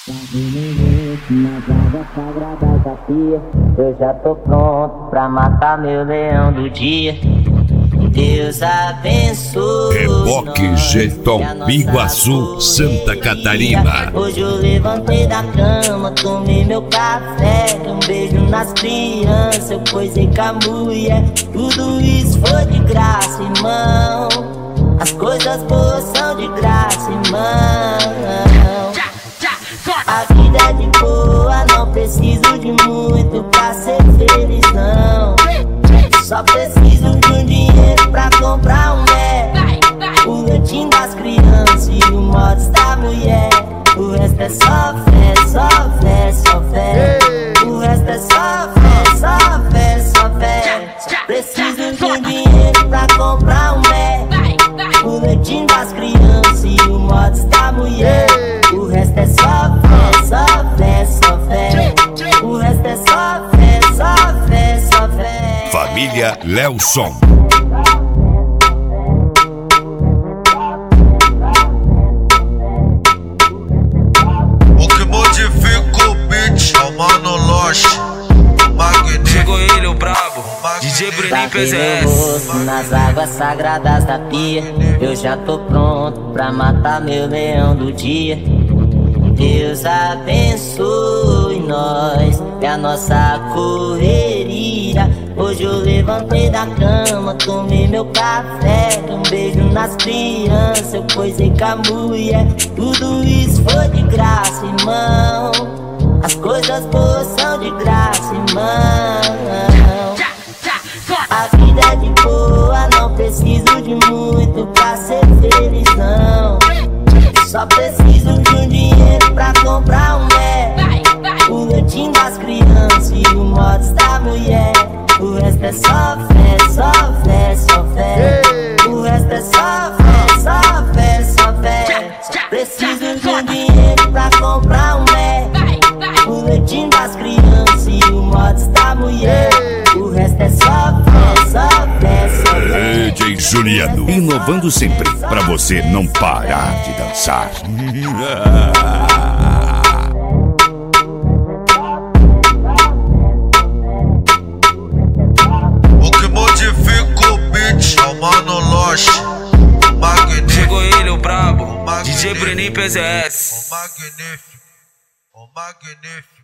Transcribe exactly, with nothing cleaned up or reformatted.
Nas águas sagradas da pia, eu já tô pronto pra matar meu leão do dia. Deus abençoe. Reboque Jeton, Biguaçu, Santa Catarina. Hoje eu levantei da cama, tomei meu café, um beijo nas crianças, eu coisei com a mulher. Tudo isso foi de graça, irmão. As coisas boas são de graça, irmão. A vida é de boa, não preciso de muito pra ser feliz, não. Só preciso de um dinheiro pra comprar um Mac, o leitinho das crianças e o mods da mulher. O resto é só fé, só fé, só fé. O resto é só fé, só fé, só fé. Preciso de um dinheiro pra comprar um Mac, o leitinho das crianças e o mods da mulher. O resto é só fé, só fé, só fé. O resto é só fé, só fé, só fé. Família Lelson. O que modifica o beat é o Mano Lost, Magnífico. Chegou ele, o brabo, D J Bruninho P Z S. Nas águas sagradas da pia, eu já tô pronto pra matar meu leão do dia. Deus abençoe nós e a nossa correria. Hoje eu levantei da cama, tomei meu café, um beijo nas crianças, eu coisei com a mulher. Tudo isso foi de graça, irmão. As coisas boas são de graça, irmão. A vida é de boa, não preciso de muito pra ser feliz, não. Só preciso de um dinheiro pra comprar um Mac, o leitinho das crianças e o mods da mulher. O resto é só fé, só fé, só fé. O resto é só fé, só fé, só fé. Preciso de um dinheiro pra comprar um Mac, o leitinho das crianças e o mods da mulher. O resto é só fé, só fé, só fé. D J Juliano, inovando sempre pra você não parar de dançar. O que modifica o beat é o Mano Lost, Magnífico. Chegou ele, o brabo, D J Bruninho P Z S. O Magnífico, o Magnífico.